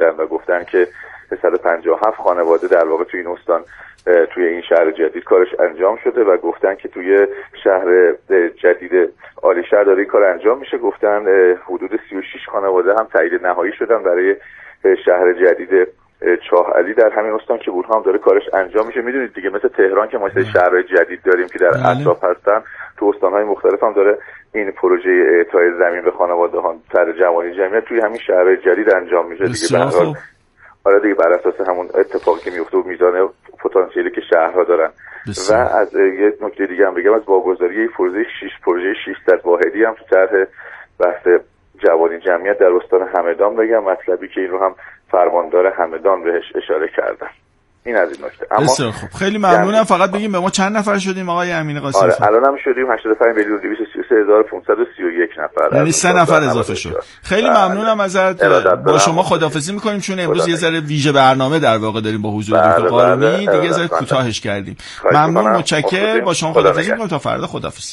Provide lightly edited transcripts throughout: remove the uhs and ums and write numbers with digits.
کردن و گفتن که 157 خانواده در واقع توی این استان توی این شهر جدید کارش انجام شده و گفتن که توی شهر جدید عالیشهر داره این کار انجام میشه. گفتن حدود 36 خانواده هم تایید نهایی شدن برای شهر جدید چاه علی در همین استان که اونها هم داره کارش انجام میشه. میدونید دیگه مثل تهران که ما شهرهای جدید داریم که در اطراف هستن، تو استانهای مختلف هم داره این پروژه اعطای زمین به خانواده ها طرح جوانی جمعیت توی همین شهرهای جدید انجام میشه دیگه. به هر حال آره دیگه بر اساس همون اتفاقی که میفته و میزان پتانسیلی که شهرها دارن. و از یه نکته دیگه هم بگم، از واگذاری پروژه 600 واحدی هم تو طرح بحث جوانی جمعیت در استان همدان بگم، مطلبی که این رو هم فرماندار همدان بهش اشاره کردن. این از این نکته. اما بسیار خوب، خیلی ممنونم. فقط بگیم به ما چند نفر شدیم آقای امین قاسمی؟ آره الان هم شدیم 85,233,531 نفر، یعنی 3 نفر اضافه شد. خیلی ممنونم ازت. با شما خداحافظی می‌کنیم چون امروز یه ذره ویژه برنامه در واقع داریم با حضور دکتر قانونی، دیگه یه ذره کوتاهش کردیم. ممنون، متشکرم. با شما خداحافظی می‌کنم تا فردا. خداحافظ.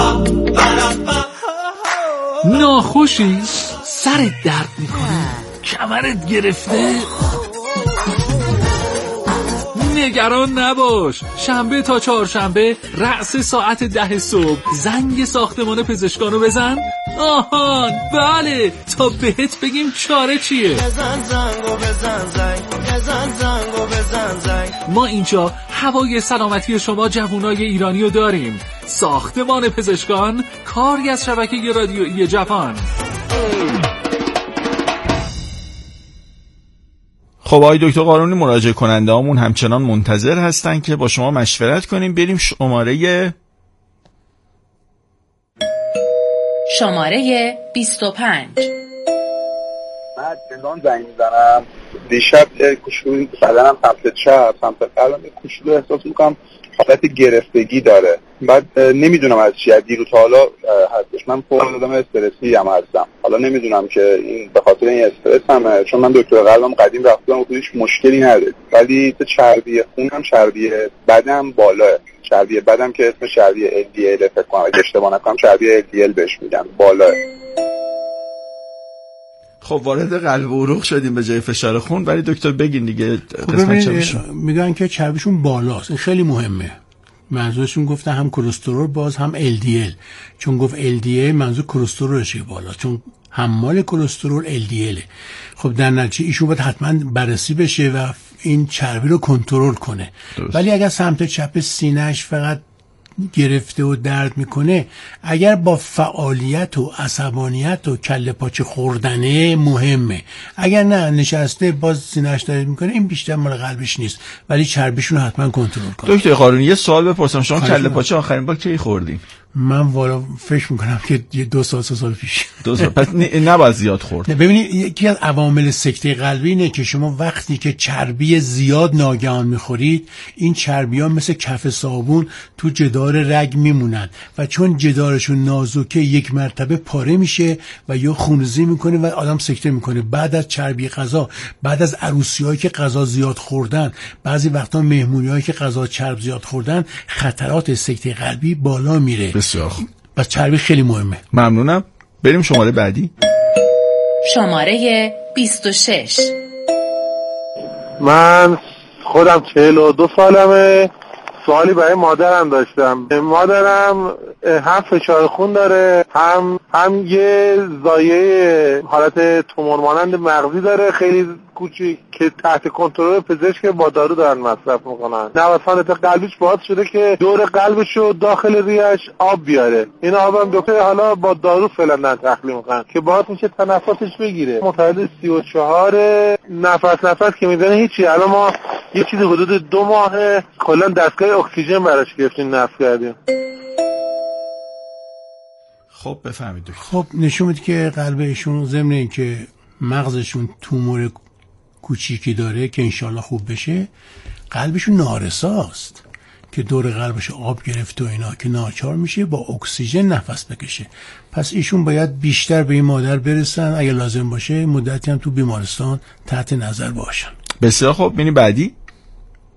ناخوشی؟ سرت درد می‌کنه؟ کمرت گرفته؟ نگران نباش، شنبه تا چهارشنبه رأس ساعت 10 صبح زنگ ساختمان پزشکانو بزن. آهان بله، تا بهت بگیم چاره چیه. بزن زنگو بزن زنگ. ما اینجا هوای سلامتی شما جوانای ایرانیو داریم. ساختمان پزشکان، کاری از شبکه رادیویی جوان. خب آقای دکتر قانونی، مراجعه کننده هامون همچنان منتظر هستن که با شما مشورت کنیم. بریم شماره 25. من چندان زنگ میزنم دیشب کوچولو بدنم سمت چپ سمت قلبم کوچولو احساس میکنم حالت گرفتگی داره. بعد نمیدونم از چیه، دیروز تا حالا هستش. من پر آدم استرسی هم هستم. حالا نمیدونم که این به خاطر این استرس همه، چون من دکتر قلبم قدیم رفتم و هیچ مشکلی نداره، ولی چربی خونم، چربی بدنم بالاه. چربی بدنم که اسم چربی LDL فکر کنم اگه اشتباه نکنم چربی LDL بهش میگن، بالاه. خب وارد قلب و عروق شدیم به جای فشار خون، ولی دکتر بگین دیگه قسمت چربیشون. میگن که چربیشون بالاست، این خیلی مهمه. منظورشون گفتن هم کلسترول باز هم LDL، چون گفت LDL منظور کلسترولشه بالا، چون حمال کلسترول LDL. خب در نتیجه ایشون باید حتما بررسی بشه و این چربی رو کنترل کنه. ولی اگر سمت چپ سینه‌اش فقط گرفته و درد میکنه، اگر با فعالیت و عصبانیت و کله پاچه خوردنه مهمه. اگر نه نشسته باز سینه‌اش درد میکنه، این بیشتر مال قلبش نیست، ولی چربیشون رو حتما کنترل کنه. دکتر قانونی یه سوال بپرسم، شما کله پاچه آخرین بار کی خوردین؟ من والا فکر میکنم که 2 سال 3 سال پیش. 2 سال پس نباید زیاد خورد. ببینید یکی از عوامل سکته قلبی اینه که شما وقتی که چربی زیاد ناگهان میخورید، این چربی ها مثل کف صابون تو جدار رگ میمونن و چون جدارشون نازکه یک مرتبه پاره میشه و یا خونریزی میکنه و آدم سکته میکنه. بعد از چربی غذا، بعد از عروسی‌هایی که غذا زیاد خوردن، بعضی وقتا مهمونی‌هایی که غذا چرب زیاد خوردن، خطرات سکته قلبی بالا میره. بسیار خوب. بس چربی خیلی مهمه. ممنونم. بریم شماره بعدی. شماره 26. من خودم 42 سالمه. سوالی برای مادرم داشتم. مادرم هم فشار خون داره، هم یه زایه حالت تومور مانند مغزی داره خیلی کوچیک که تحت کنترل پزشک با دارو دارن مصرف میکنن. نوسانات قلبیش باعث شده که دور قلبشو داخل ریه‌اش آب بیاره. این آبم دکتر حالا با دارو فعلا تخلیه میکنن که باعث میشه تنفسش بگیره. متولد 34 نفس که میزنه هیچی. الان ما یه چیزی حدود 2 ماه کلا دستگاه اکسیژن براش گرفتیم، نصب کردیم. خب بفهمید دکتر. خب نشون میده که قلب ایشون ضمن این که مغزشون تومور کوچیکی داره که انشالله خوب بشه، قلبشون نارساست که دور قلبش آب گرفته و اینا که ناچار میشه با اکسیژن نفس بکشه. پس ایشون باید بیشتر به این مادر برسن، اگه لازم باشه مدتی هم تو بیمارستان تحت نظر باشن. بسیار خوب. ببینید بعدی.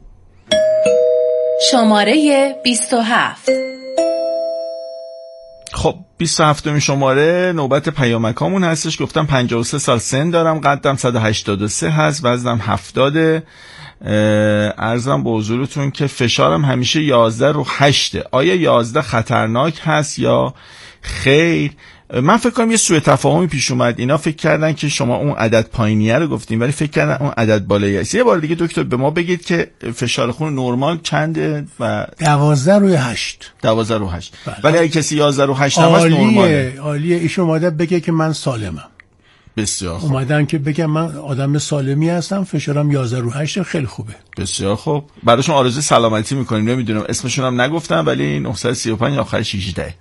شماره 27. خب 27 شماره نوبت پیامکامون هستش. گفتم 53 سال سن دارم، قدم 183 هست، وزنم 70. عرضم به حضورتون که فشارم همیشه 11/8. آیا 11 خطرناک هست یا خیر؟ من فکر کنم یه سوء تفاهمی پیش اومد. اینا فکر کردن که شما اون عدد پایینیه رو گفتین ولی فکر کردن اون عدد بالایی است. یه بار دیگه دکتر به ما بگید که فشار خون نرمال چنده؟ و 12/8. 12/8. ولی اگه کسی 11/8 هم هست نرماله. عالیه. ایشون اومده بگه که من سالمم. بسیار خوب. اومدن که بگم من آدم سالمی هستم، فشارم 11/8. خیلی خوبه. بسیار خوب. براشون آرزوی سلامتی میکنیم. نمیدونم اسمشون هم نگفتم ولی 935 آخرش 18.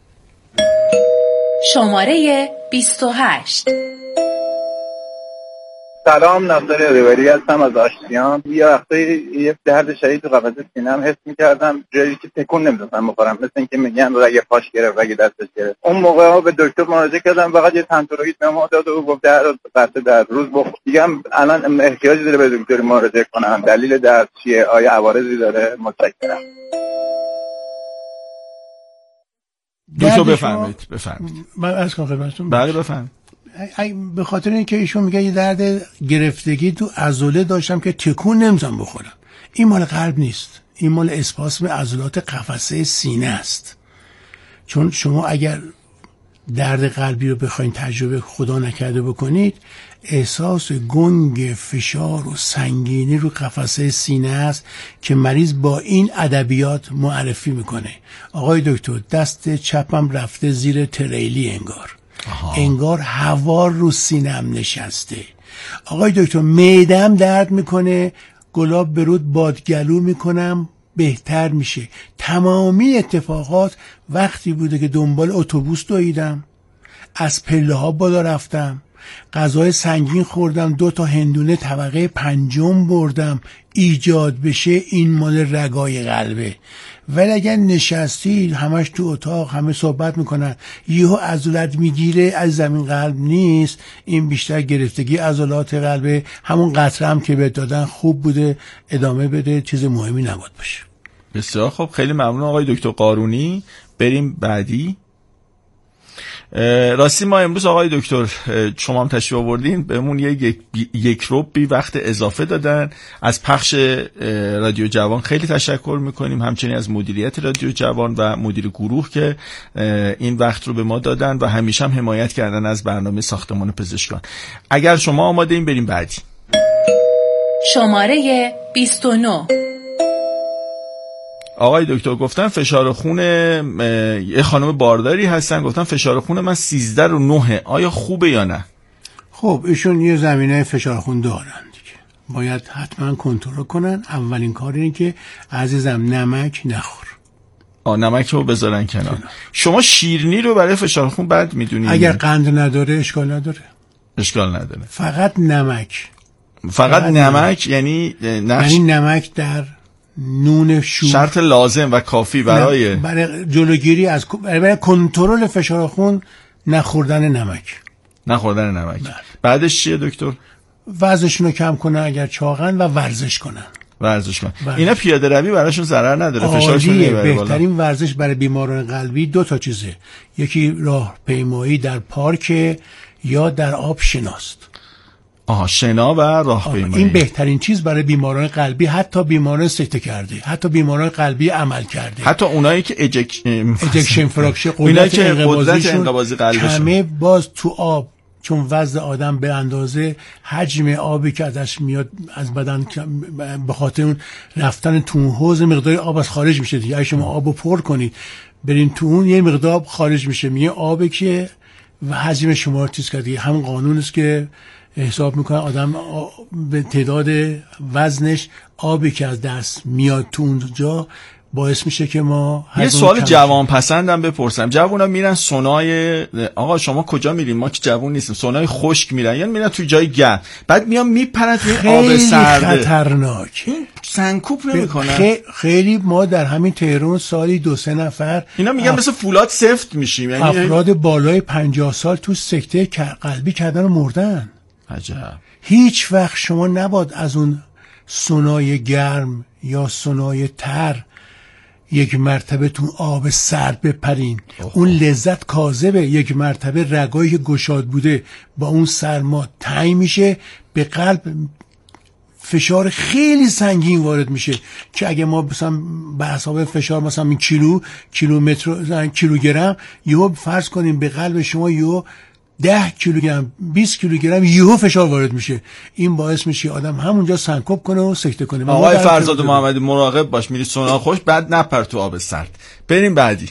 شماره 28. سلام، ناصر یادگاری هستم از آشتیان. یه وقتایی یه درد شدید تو قفسه سینه‌ام حس می‌کردم، جایی که تکون نمی‌دادم بخورم، مثل اینکه میگن رگ پاش گرفت، رگ دستش گرفت. اون موقع به دکتر مراجعه کردم، فقط یه تنتروید به ما داد و گفت در روز بخور. دیگه الان احتیاجی داره به دکتر مراجعه کنم؟ دلیل درد چیه؟ آیا عوارضی داره؟ متشکرم. دکتر بفرمایید. من از خدمتتون. بله بفرمایید. به خاطر اینکه ایشون میگه یه درد گرفتگی تو عضله داشتم که تکون نمیتونم بخورم. این مال قلب نیست، این مال اسپاسم عضلات قفسه سینه است. چون شما اگر درد قلبی رو بخواید تجربه خدا نکرده بکنید، احساس گنگ فشار و سنگینی رو قفسه سینه است که مریض با این ادبیات معرفی میکنه. آقای دکتر دست چپم رفته زیر تریلی انگار هوا رو سینم نشسته. آقای دکتر معده‌ام درد میکنه، گلاب برود بادگلو میکنم بهتر میشه. تمامی اتفاقات وقتی بوده که دنبال اتوبوس دویدم، از پله ها بالا رفتم، غذای سنگین خوردم، 2 تا هندونه طبقه 5 بردم ایجاد بشه. این مال رگای قلبه. ولی اگر نشستی همش تو اتاق همه صحبت میکنن، یهو عضلات میگیره، از زمین قلب نیست. این بیشتر گرفتگی عضلات قلبه. همون قطره هم که بهت دادن خوب بوده، ادامه بده، چیز مهمی نباید باشه. بسیار خب، خیلی ممنون آقای دکتر قارونی. بریم بعدی. راستی ما امروز آقای دکتر شما هم تشریف آوردین، بهمون یک ربع وقت اضافه دادن. از پخش رادیو جوان خیلی تشکر میکنیم، همچنین از مدیریت رادیو جوان و مدیر گروه که این وقت رو به ما دادن و همیشه هم حمایت کردن از برنامه ساختمان پزشکان. اگر شما آماده این بریم بعدی. شماره 29. آقای دکتر گفتن فشار خون، یه خانم بارداری هستن، گفتن فشار خون من 13/9. آیا خوبه یا نه؟ خب ایشون یه زمینه فشار خون دارن دیگه، باید حتما کنترل کنن. اولین کار اینه که عزیزم نمک نخور. نمک رو بذارن کنار. شما شیرینی رو برای فشار خون بد میدونید؟ اگر قند نداره اشکال نداره. اشکال نداره. فقط نمک. یعنی نمک در نون شور شرط لازم و کافی برای جلوگیری از برای کنترل فشار خون. نخوردن نمک. بله. بعدش چیه دکتر؟ وزنشون رو کم کنن اگر چاقن و ورزش کنن. اینا پیاده روی براشون ضرر نداره، فشارشون نمیبره بالا. بهترین ورزش برای بیماران قلبی 2 تا چیزه، یکی راهپیمایی در پارک یا در آب شناست. شنا و راهپیمایی. این بهترین چیز برای بیماران قلبی، حتی بیماران سکته کرده، حتی بیماران قلبی عمل کرده، حتی اونایی که اجکشن فراکشن، قدرت انقباضی قلبشون همه باز تو آب. چون وزن آدم به اندازه حجم آبی که ازش میاد از بدن، به خاطر اون رفتن تو اون حوض مقدار آب از خارج میشه دیگه. اگه شما آبو پر کنید برین تو اون، یه مقدار آب خارج میشه، میگه آبی که و حجم شما رو چیز کرده. همون قانون است که حساب میکنه آدم به تعداد وزنش آبی که از دست میاد تو اونجا باعث میشه که ما یه سوال جوان پسندم بپرسم. جوونا میرن سونای، آقا شما کجا میرین؟ ما که جوون نیستیم. سونای خشک میرن یا میرن توی جای گرم، بعد میان میپرن توی آب سرد. خیلی خطرناک. سنکوب نمیکنن؟ خیلی. ما در همین تهران سالی 2-3 نفر اینا میگن مثل فولاد سفت میشیم، یعنی افراد بالای 50 سال تو سکته قلبی کردن و مردن. عجب. هیچ وقت شما نباید از اون سونای گرم یا سونای تر یک مرتبه تو آب سرد بپرین. اون لذت کاذبه. یک مرتبه رگایی که گشاد بوده با اون سرما تنگ میشه، به قلب فشار خیلی سنگین وارد میشه که اگه ما مثلا به حساب فشار مثلا این کیلومتر کیلوگرم یهو فرض کنیم به قلب شما یهو 10 کیلوگرم 20 کیلوگرم یهو فشار وارد میشه، این باعث میشه آدم همونجا سنکوب کنه و سکته کنه. آقای فرزاد محمدی مراقب باش، میری سونا خوش بعد نپر تو آب سرد. بریم بعدی.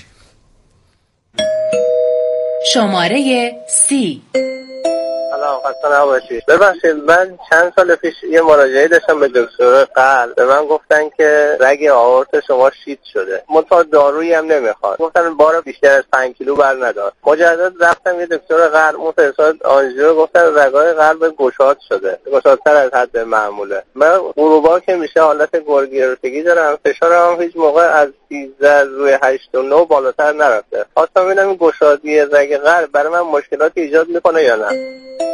شماره 30. سلام، خسته نباشید. ببخشید من چند سال پیش یه مراجعه داشتم به دکتر قلب، به من گفتن که رگ آورت شما شیت شده، منتها دارویی هم نمیخواد، گفتن بار بیشتر از 5 کیلو بر ندار. مجدد رفتم یه دکتر قلب، اون فرستاد آنژیو، گفتن رگای قلب گشاد شده، گشادتر از حد معموله. من غروبا که میشه حالت گرفتگی دارم، فشارم هیچ موقع از 13 روی 8.9 بالاتر نرفته. خواستم ببینم این گشادی رگ قلب برای من مشکلاتی ایجاد میکنه یا نه.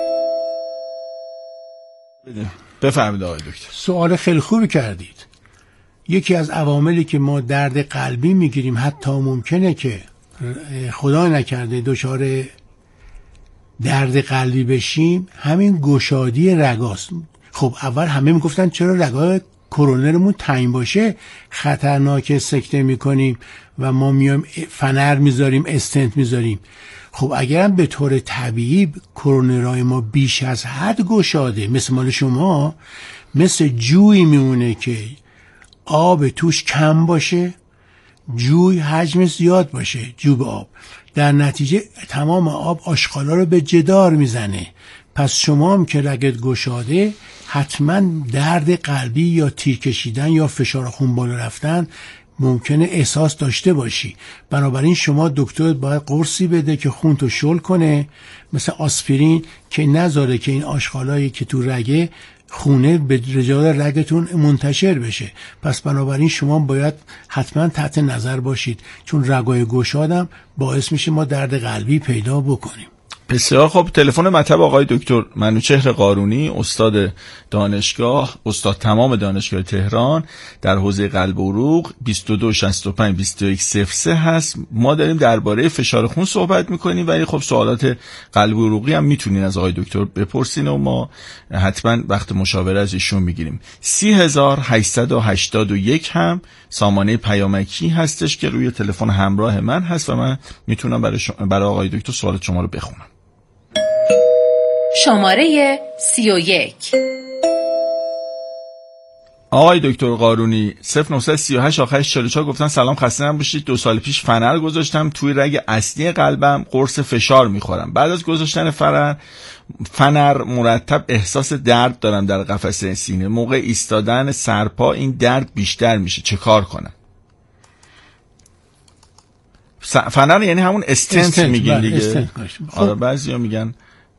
بفرمایید آقای دکتر. سوال خیلی خوبی کردید. یکی از عواملی که ما درد قلبی میگیریم، حتی ممکنه که خدا نکرده دچار درد قلبی بشیم، همین گشادی رگاست. خب اول همه میگفتن چرا رگای کرونرمون تنگ باشه خطرناکه، سکته میکنیم و ما میایم فنر میذاریم، استنت میذاریم. خب اگرم به طور طبیعی کرونرهای ما بیش از حد گشاده، مثل مال شما، مثل جوی میمونه که آب توش کم باشه، جوی حجم زیاد باشه، جوب آب، در نتیجه تمام آب آشغالا رو به جدار میزنه. پس شما هم که رگت گشاده حتما درد قلبی یا تیر کشیدن یا فشار خون بالا رفتن ممکنه احساس داشته باشی. بنابراین شما دکترت باید قرصی بده که خون تو شل کنه، مثل آسپرین، که نذاره که این آشغالایی که تو رگه خونه به رجال رگتون منتشر بشه. پس بنابراین شما باید حتما تحت نظر باشید، چون رگای گشادم باعث میشه ما درد قلبی پیدا بکنیم. بسیار خب. تلفن مطب آقای دکتر منوچهر قارونی، استاد دانشگاه، استاد تمام دانشگاه تهران در حوزه قلب و عروق، 2265-2103 هست. ما داریم درباره فشار خون صحبت میکنیم، ولی خب سوالات قلب و عروقی هم میتونین از آقای دکتر بپرسین و ما حتما وقت مشاوره از ایشون میگیریم. 3881 هم سامانه پیامکی هستش که روی تلفن همراه من هست و من میتونم برای آقای دکتر سوالات شما رو بخونم. شماره 31. آقای دکتر قارونی 0938 آخرش 44 گفتن سلام، خسته نباشید. 2 سال پیش فنر گذاشتم توی رگ اصلی قلبم، قرص فشار میخورم. بعد از گذاشتن فنر مرتب احساس درد دارم در قفسه سینه. موقع ایستادن سرپا این درد بیشتر میشه، چه کار کنم؟ فنر یعنی همون استنت میگین دیگه. آره بعضیا میگن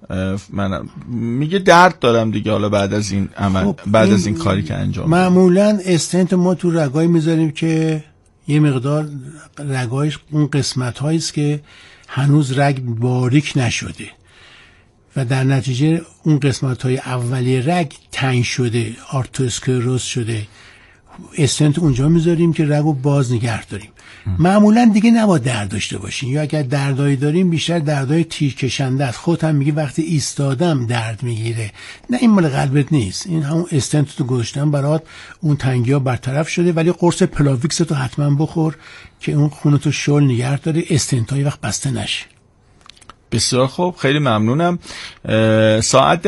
میگه درد دارم دیگه، حالا بعد از این عمل، خب بعد از این کاری که انجام معمولا استنت ما تو رگای میذاریم که یه مقدار رگایش اون قسمت هاییست که هنوز رگ باریک نشده و در نتیجه اون قسمت های اولیه رگ تنگ شده، آرتروسکلروز شده، استنت اونجا میذاریم که رگو باز نگه داریم. معمولا دیگه نباید درد داشته باشین، یا اگر دردایی داریم بیشتر دردای تیر کشنده است. خودت هم میگی وقتی ایستادم درد میگیره، نه این مال قلبت نیست، این همون استنت تو گذاشتن برات اون تنگی ها برطرف شده. ولی قرص پلاویکس تو حتما بخور که اون خونتو شل نگه داره، استنت های وقت بسته نشه. بسیار خوب، خیلی ممنونم. ساعت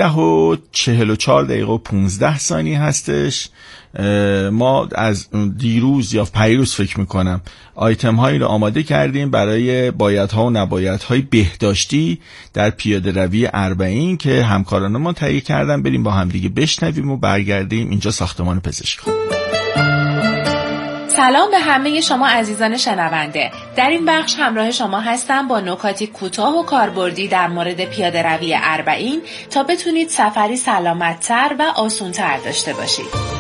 10:44:15 هستش. ما از دیروز یا پیروز فکر میکنم آیتم هایی رو آماده کردیم برای بایدها و نبایدهای بهداشتی در پیاده روی 40 که همکاران ما تهیه کردن. بریم با هم دیگه بشنویم و برگردیم اینجا ساختمان پزشکی. سلام به همه شما عزیزان شنونده. در این بخش همراه شما هستم با نکاتی کوتاه و کاربردی در مورد پیاده روی 40 تا بتونید سفری سلامت‌تر و آسان‌تر داشته باشید.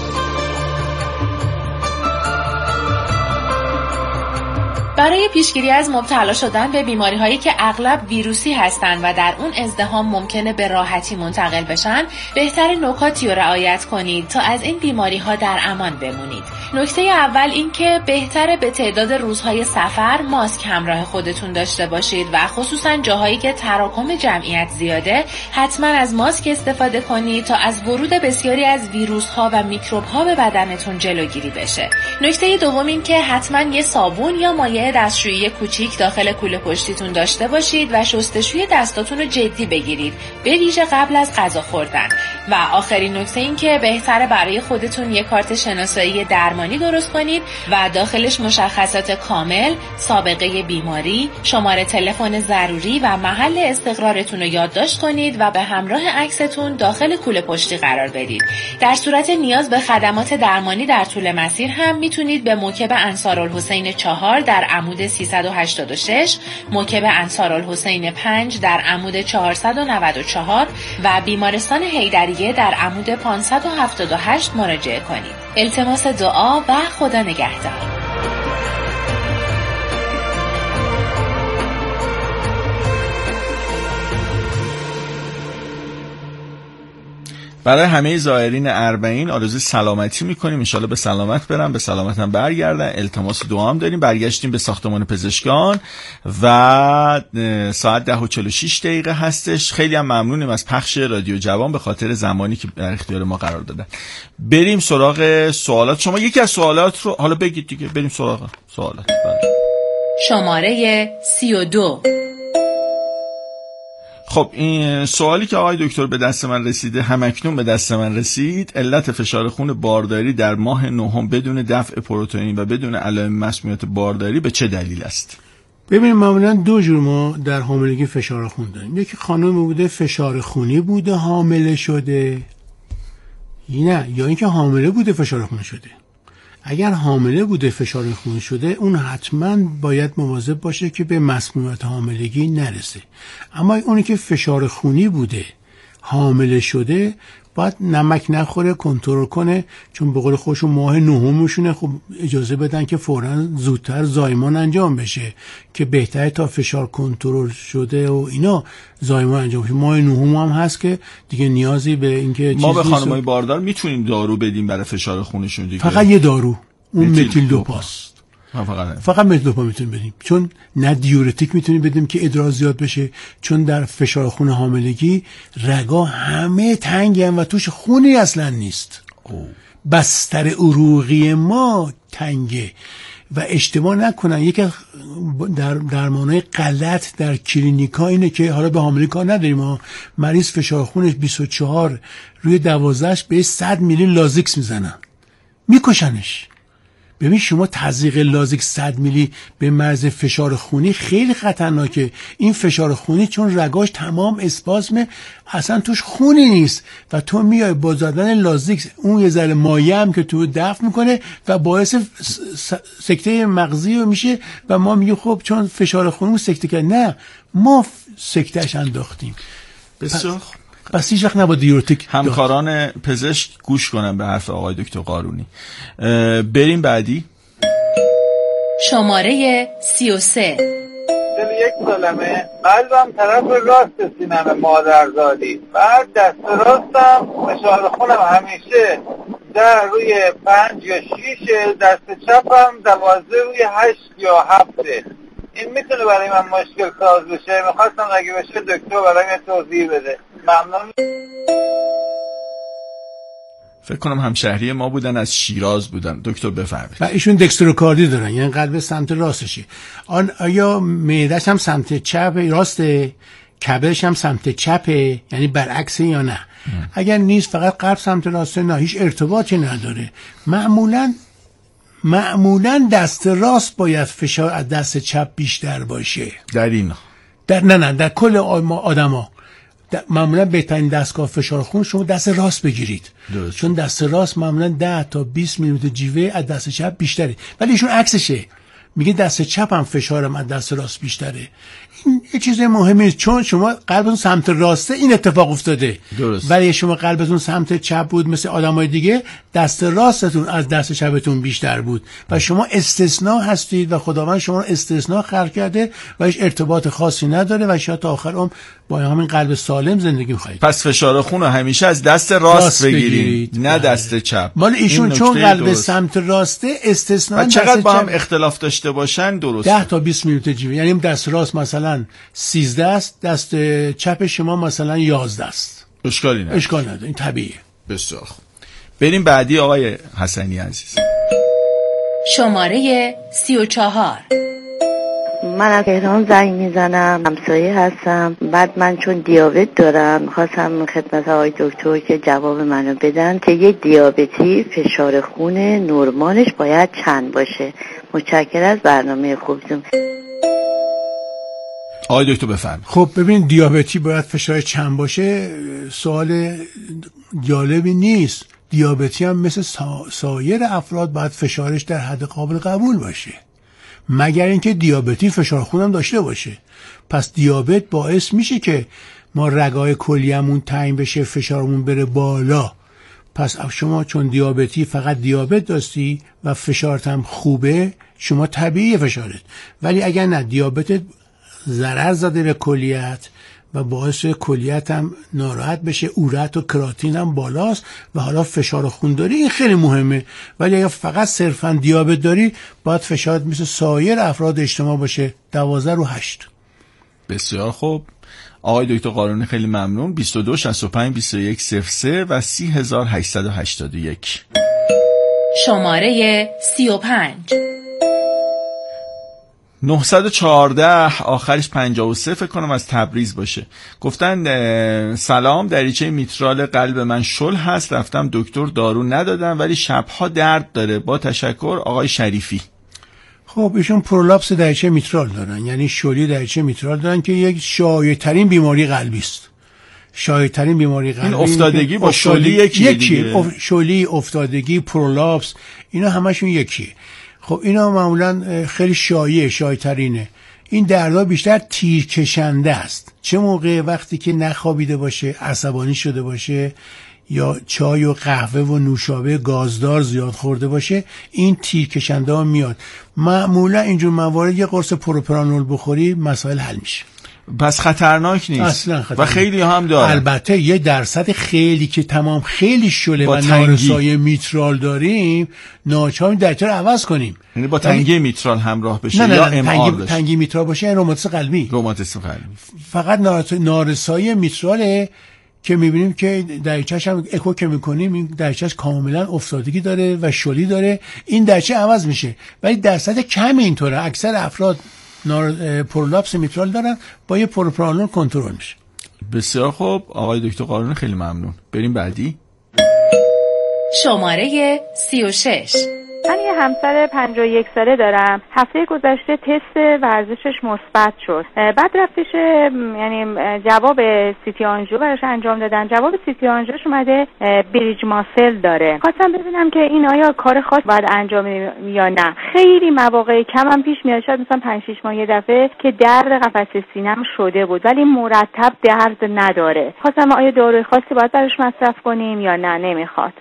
برای پیشگیری از مبتلا شدن به بیماری‌هایی که اغلب ویروسی هستند و در اون ازدحام ممکنه به راحتی منتقل بشن، بهترین نکاتی رو رعایت کنید تا از این بیماری‌ها در امان بمونید. نکته اول این که بهتره به تعداد روزهای سفر ماسک همراه خودتون داشته باشید و خصوصا جاهایی که تراکم جمعیت زیاده حتما از ماسک استفاده کنید تا از ورود بسیاری از ویروس‌ها و میکروب‌ها به بدنتون جلوگیری بشه. نکته دوم این که حتما یه صابون یا مایع دستشویی کوچیک داخل کوله پشتیتون داشته باشید و شستشوی دستاتون رو جدی بگیرید، به ویژه قبل از غذا خوردن. و آخرین نکته این که بهتره برای خودتون یک کارت شناسایی درمانی درست کنید و داخلش مشخصات کامل، سابقه بیماری، شماره تلفن ضروری و محل استقرارتون رو یادداشت کنید و به همراه عکستون داخل کوله پشتی قرار بدید. در صورت نیاز به خدمات درمانی در طول مسیر هم میتونید به موکب انصارالحسین 4 در عمود 386، موکب انصارالحسین 5 در عمود 494 و بیمارستان حیدریه در عمود 578 مراجعه کنید. التماس دعا و خدا نگهدار. برای همه زائرین اربعین آرزوی سلامتی میکنیم، انشالله به سلامت برن، به سلامت هم برگردن. التماس دعا هم داریم. برگشتیم به ساختمان پزشکان و ساعت 10:46 هستش. خیلی هم ممنونیم از پخش رادیو جوان به خاطر زمانی که در اختیار ما قرار دادن. بریم سراغ سوالات. شما یکی از سوالات رو حالا بگید دیگه. بریم سراغ سوالات. شماره 32. خب این سوالی که آقای دکتر به دست من رسیده، همکنون به دست من رسید: علت فشار خون بارداری در ماه نهم بدون دفع پروتئین و بدون علائم مسمومیت بارداری به چه دلیل است؟ ببینید معمولا دو جور ما در حاملگی فشار خون داریم. یکی خانم بوده فشار خونی بوده حامله شده، نه، یا اینکه حامله بوده فشار خون شده. اگر حامله بوده فشار خون شده، اون حتما باید مواظب باشه که به مسمومیت حاملگی نرسه. اما اونی که فشار خونی بوده حامله شده باید نمک نخوره، کنترل کنه، چون به قول خودشون ماه نهمشونه. خب اجازه بدن که فوراً زودتر زایمان انجام بشه که بهتره تا فشار کنترل شده و اینا زایمان انجام بشه. ماه نهم هم هست که دیگه نیازی به اینکه ما به خانمای باردار میتونیم دارو بدیم برای فشار خونشون دیگه. فقط یه دارو، اون متیل دوپاست. فقط متیل دوپا میتونیم بدیم، چون نه دیورتیک میتونیم بدیم که ادرار زیاد بشه، چون در فشار خون حاملگی رگا همه تنگی هم و توش خونی اصلا نیست. بستر عروقی ما تنگه و اشتباه نکنن. یکی در درمانهای غلط در کلینیکا اینه که حالا به حامله کار نداریم، مریض فشار خونش 24 روی 12 به 100 میلی لازیکس میزنن، میکشنش. ببین شما تزریق لازیک 100 میلی به مرز فشار خونی خیلی خطرناکه. این فشار خونی چون رگاش تمام اسپاسمه، اصلا توش خونی نیست و تو میای با زدن لازیک اون یه ذره مایع هم که تو دفع میکنه و باعث سکته مغزی میشه و ما میگیم خب چون فشار خونی سکته کرد. نه، ما سکتهش انداختیم. بسیار پس هیچ وقت نباید دیورتیک. همکاران پزشک گوش کنن به حرف آقای دکتر قارونی. بریم بعدی. شماره 33. 41 سالمه، قلبم طرف راست سینم مادرزادی، بعد دست راستم فشار خونم همیشه 10 روی 5 یا 6، دست چپم 12 روی 8 یا 7. این میتونه برای من مشکل ساز بشه. میخواستم اگه بشه دکتر برای من توضیح بده. ممنون. فکر کنم همشهری ما بودن، از شیراز بودن. دکتر بفرمایید. و ایشون دکستروکاردی دارن، یعنی قلب سمت راستشه. آیا معده‌ش هم سمت چپ راسته، کبدش هم سمت چپه، یعنی برعکس یا نه؟ اگر نیست فقط قلب سمت راسته، نه هیچ ارتباطی نداره. معمولا دست راست باید فشار از دست چپ بیشتر باشه. در کل آدما معمولا بهترین دستگاه فشار خون شما دست راست بگیرید، چون دست راست معمولا 10 تا 20 میلیمتر جیوه از دست چپ بیشتره. ولی ایشون عکسشه، میگه دست چپ هم فشارم از دست راست بیشتره. این یه چیز مهمه، چون شما قلبتون سمت راسته این اتفاق افتاده. ولی شما قلبتون سمت چپ بود مثل آدمای دیگه، دست راستتون از دست چپتون بیشتر بود و شما استثناء هستید و خداوند شما رو استثناء خلق کرده و هیچ ارتباط خاصی نداره و شاید تا آخر عمر با همین قلب سالم زندگی می‌خواید. پس فشار خون رو همیشه از دست راست بگیرید نه دست چپ. مال ایشون چون قلب سمت راسته استثنا چقدر با هم اختلاف داشته باشن درست 10 تا 20 میلیمتر جیوی، یعنی دست راست مثلا 13 است، دست چپ شما مثلا 11 است. اشکالی نداره، این طبیعیه. بسیار خوب. بریم بعدی آقای حسنی عزیز. شماره 34. من از تهران زنگ میزنم، همسایه هستم. بعد من چون دیابت دارم خواستم خدمت آقای دکتر که جواب منو بدن که یک دیابتی فشار خون نرمالش باید چند باشه. متشکرم از برنامه خوبتون. آقای دکتر بفرمایید. خب ببین دیابتی باید فشار چند باشه سوال جالبی نیست. دیابتی هم مثل سایر افراد باید فشارش در حد قابل قبول باشه، مگر اینکه دیابتی فشار خونم داشته باشه. پس دیابت باعث میشه که ما رگای کلیه‌مون تنگ بشه، فشارمون بره بالا. پس شما چون دیابتی فقط دیابت داشتی و فشارت هم خوبه، شما طبیعی فشارت. ولی اگر نه دیابتت ضرر زده به کلیت و باعث کلیت هم ناراحت بشه، اورت و کراتین هم بالاست و حالا فشار خون داری، این خیلی مهمه. ولی اگر فقط صرفا دیابت داری باید فشارت مثل سایر افراد اجتماع باشه 12/8. بسیار خوب. آقای دکتر قارونی خیلی ممنون. 22 65 21 03 و 30881. شماره 35. 914 آخرش 53 فکر کنم از تبریز باشه. گفتن سلام، دریچه میترال قلب من شل هست، رفتم دکتر دارو ندادن ولی شبها درد داره. با تشکر آقای شریفی. خب ایشون پرولاپس دریچه میترال دارن، یعنی شلی دریچه میترال دارن که یک شایع ترین بیماری قلبی است. شایع ترین بیماری قلبی. این افتادگی با شلی یکی شلی، افتادگی، پرولاپس اینا همشون یکیه. خب اینا معمولا خیلی شایع ترینه. این دردها بیشتر تیرکشنده است. چه موقع؟ وقتی که نخوابیده باشه، عصبانی شده باشه یا چای و قهوه و نوشابه گازدار زیاد خورده باشه، این تیرکشنده ها میاد. معمولا اینجور موارد یه قرص پروپرانول بخوری مسائل حل میشه. پس خطرناک نیست اصلا خطرناک. و خیلی هم داره. البته یه درصد خیلی که تمام خیلی شله و نارسایی میترال داریم، ناچار درجه رو عوض کنیم. یعنی با تنگی میترال همراه بشه یا ام آر بشه. تنگی میترال باشه این روماتیسم قلبی. فقط نارسایی میتراله که میبینیم که دریچه‌اش هم اکو که میکنیم این دریچه‌اش کاملا افتادگی داره و شلی داره، این دریچه عوض میشه. ولی درصد کمی اینطوره. اکثر افراد پرولاپس میترال دارن، با یه پروپرانول کنترل میشه. بسیار خوب آقای دکتر قارونی خیلی ممنون. بریم بعدی. شماره 36. من یه همسر 51 ساله دارم. هفته گذشته تست ورزشش مثبت شد. بعد رفتش یعنی جواب سیتی آنژیو براش انجام دادن. جواب سیتی آنژیوش اومده بریج ماسل داره. خواستم ببینم که این آیا کار خاص باید انجام یا نه. خیلی مواقع کم هم پیش میاد، شاید مثلا 5-6 ماه یه دفعه که درد قفسه سینه‌م شده بود ولی مرتب درد نداره. خواستم آیا داروی خاصی باید براش مصرف کنیم یا نه نمیخواد.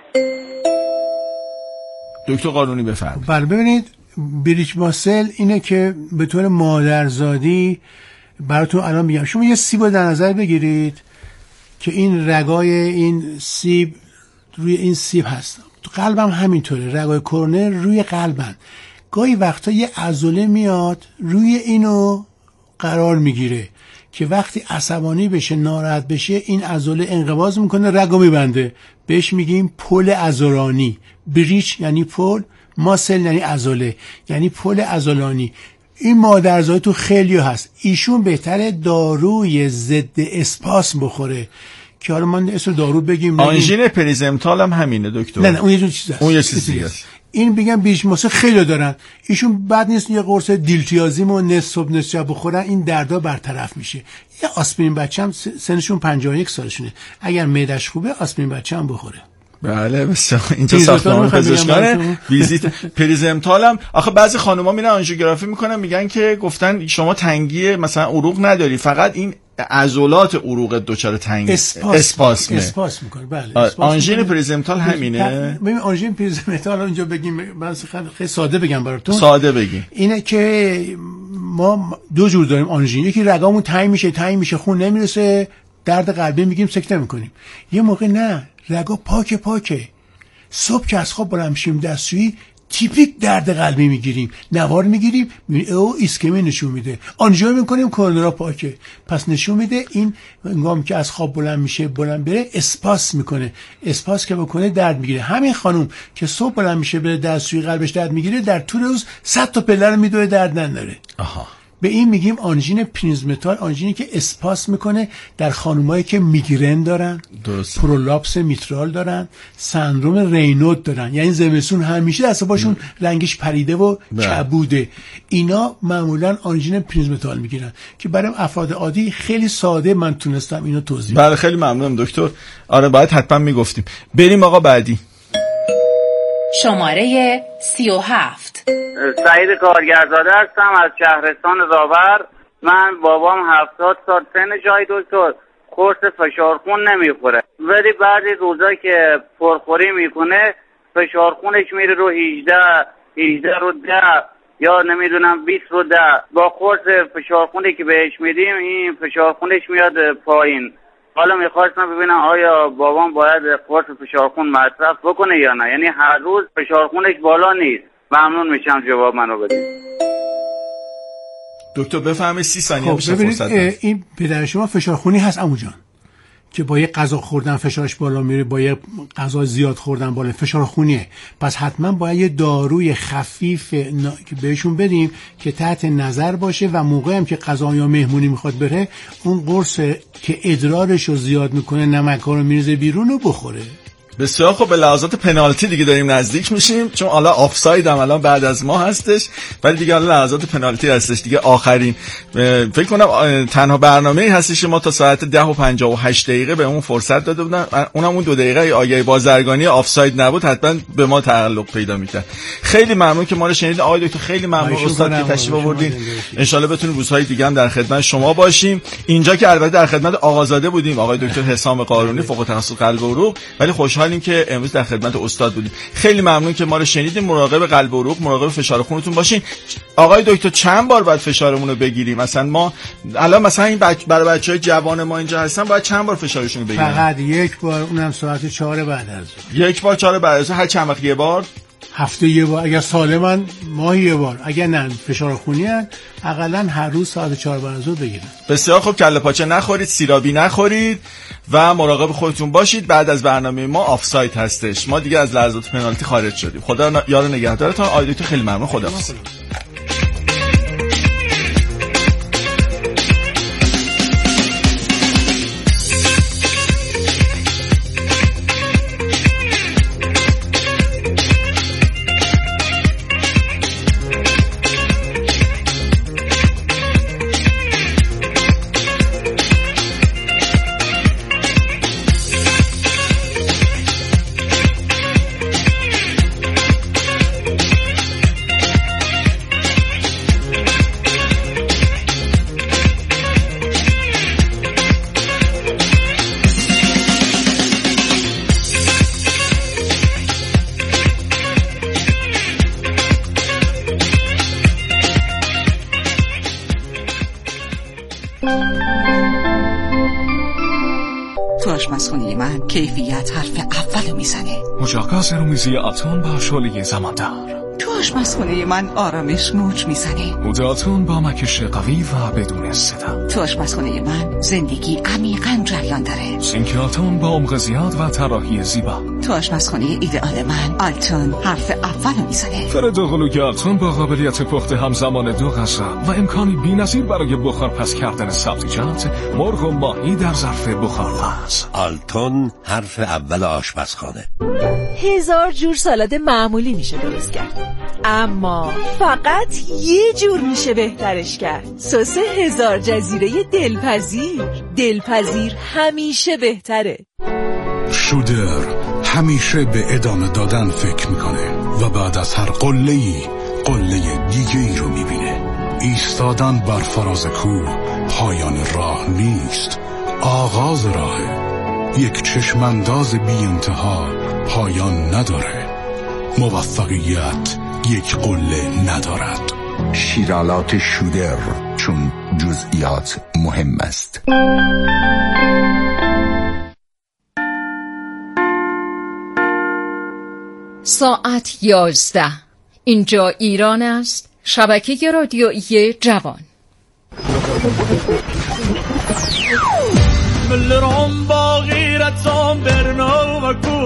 دکتر قارونی بفرمایید. بله ببینید بریج ماسل اینه که به طور مادرزادی براتون الان میگم. شما یه سیب رو در نظر بگیرید که این رگای این سیب روی این سیب هست. تو قلبم همینطوره، رگای کرونر روی قلبن. گاهی وقتا یه عضله میاد روی اینو قرار میگیره که وقتی عصبانی بشه، ناراحت بشه، این عضله انقباض میکنه، رگو میبنده. بهش میگیم پل عضلانی. بریج یعنی پل، ماسل یعنی عضله، یعنی پل عضلانی. این مادرزادی تو خیلی هست. ایشون بهتره داروی ضد اسپاسم بخوره که حالا من اسم دارو بگیم. آنژین پریزمتال هم همینه دکتر. نه اون یه چیز هست. اون یه چیزی هست. این بگم بریج ماسل خیلی دارن. ایشون بد نیست یه قرص دیلتیازیم و نصف صبح نصف شب بخورن، این دردا برطرف میشه. یه آسپرین بچه‌م سنشون 51 سالشونه، اگر معدش خوبه آسپرین بچه‌م بخوره. بله بسیار. اینجا ساختمان پزشکانه. ویزیت پریزمتال هم آخه بعضی خانوما میرن آنژیوگرافی میکنن میگن که گفتن شما تنگی مثلا عروق نداری، فقط این عضلات عروق دچار تنگ اسپاسم میکنه. بله آنژین پریزمتال همینه. ببین آنژین پریزمتال اینجا بگیم من خیلی ساده بگم براتون. ساده بگیم. اینه که ما دو جور داریم آنژین. یکی رگامون تنگ میشه خون نمیرسه، درد قلبی میگیم سکته میکنیم. یه موقع نه، رگا پاکه. صبح که از خواب بلند میشیم دستشویی تیپیک درد قلبی میگیریم، نوار میگیریم، او ایسکمی نشون میده، آنژیو میکنیم کورونرا پاکه، پس نشون میده این هنگام که از خواب بلند میشه بلند بره اسپاس میکنه. اسپاس که بکنه درد میگیره. همین خانم که صبح بلند میشه بره دستشویی قلبش درد میگیره، در طول روز 100 تا پله رو میدوه درد نداره. به این میگیم آنژین پرینزمتال، آنژینی که اسپاس میکنه در خانمایی که میگرن دارن، پرولاپس میترال دارن، سندروم رینود دارن، یعنی زمستون همیشه اعصابشون رنگش پریده و کبوده، اینا معمولا آنژین پرینزمتال میگیرن که برای افراد عادی خیلی ساده من تونستم اینو توضیح بدم. بله خیلی ممنونم دکتر. آره باید حتما میگفتیم. بریم آقا بعدی. شماره 37. سعید کارگرزاده هستم از شهرستان راور. من بابام 70 سال سنش های دکتر، قرص فشار خون نمیخوره، ولی بعضی روزا که پرخوری میکنه فشار خونش میره رو 18 رو 10 یا نمیدونم 20 رو 10. با قرص فشار خونی که بهش میدیم این فشار خونش میاد پایین. حالا میخواستم ببینم آیا بابام باید قرص فشارخون مصرف بکنه یا نه، یعنی هر روز فشارخونش بالا نیست. ممنون میشم جواب منو بدید. دکتر بفهمید 30 ثانیه میشه فرصت. این پدر شما فشارخونی هست عمو جان که با یه غذا خوردن فشارش بالا میره، با یه غذا زیاد خوردن بالا، فشارخونیه. پس حتما باید یه داروی خفیف که بهشون بدیم که تحت نظر باشه و موقعی هم که غذا یا مهمونی میخواد بره اون قرص که ادرارش رو زیاد میکنه نمک‌ها رو میریزه بیرون رو بخوره. بسیار خب. به لحظات پنالتی دیگه داریم نزدیک میشیم، چون حالا آفساید هم الان بعد از ما هستش، ولی دیگه حالا لحظات پنالتی هستش دیگه. آخرین فکر کنم تنها برنامه‌ای هستش ما تا ساعت 10:58 به اون فرصت داده بودن، اونم اون 2 دقیقه آگهی بازرگانی آفساید نبود، حتما به ما تعلق پیدا می‌کرد. خیلی ممنون که ما رو شنیدید آقای دکتر، خیلی ممنون استاد که تشریف آوردین. ان شاءالله بتونیم روزهای دیگه هم در خدمت شما باشیم. اینجا که البته در خدمت آقازاده بودیم، آقای دکتر حسام قارونی فوق تخصص قلب و عروق، ولی خوشحالیم که امروز در خدمت استاد بودیم. خیلی ممنون که ما رو شنیدین. مراقب قلب و عروق، مراقب فشار خونتون باشین. آقای دکتر چند بار باید فشارمون رو بگیریم؟ مثلا ما الان مثلا این برای بچهای جوان ما اینجا هستن باید چند بار فشارشون رو بگیریم؟ فقط یک بار، اونم ساعت 4 بعد از ظهر. یک بار 4 بعد از ظهر. هر چند وقت یه بار؟ هفته یه بار اگر سالمن، ماهی یه بار. اگر نه فشار خونی ان حداقل هر روز ساعت 4 بعد از ظهر بگیرن. بسیار خوب. کله پاچه نخورید، سیرابی نخورید و مراقب خودتون باشید. بعد از برنامه ما آفساید هستش، ما دیگه از لحظات پنالتی خارج شدیم. خدا یار نگهدارتون. آقای دکتر خیلی ممنون. خداحافظ. تو آشپزخونه من کیفیت حرف اول میزنه. مجاقات رومیزی آتون با شعله زماندار. تو آشپزخونه من آرامش موج میزنه. موداتون با مکش قوی و بدون صدا. تو آشپزخونه من زندگی عمیقاً جریان داره. سینکیاتون با عمق زیاد و طراحی زیبا. تو آشپزخونه ایدئال من آلتون حرف اول میزنه. فردوغلوی آلتون با قابلیت پخت همزمان 2 غذا و امکانی بی‌نظیر برای بخار پس کردن سبزیجات، مرغ و ماهی در ظرف بخارپز. آلتون حرف اول آشپزخانه. 1000 جور سالاد معمولی میشه درست کرد، اما فقط یه جور میشه بهترش کرد. سس 1000 جزیره دلپذیر همیشه بهتره. شودر همیشه به ادامه دادن فکر میکنه و بعد از هر قله‌ای قله دیگه‌ای رو میبینه. ایستادن بر فراز کوه پایان راه نیست، آغاز راهه. یک چشمانداز بی انتها پایان نداره. موفقیت یک قله ندارد، شیرالات شودر، چون جزئیات مهم است. ساعت 11. اینجا ایران است. شبکه رادیویی جوان. ملرم با غیرتم برنو و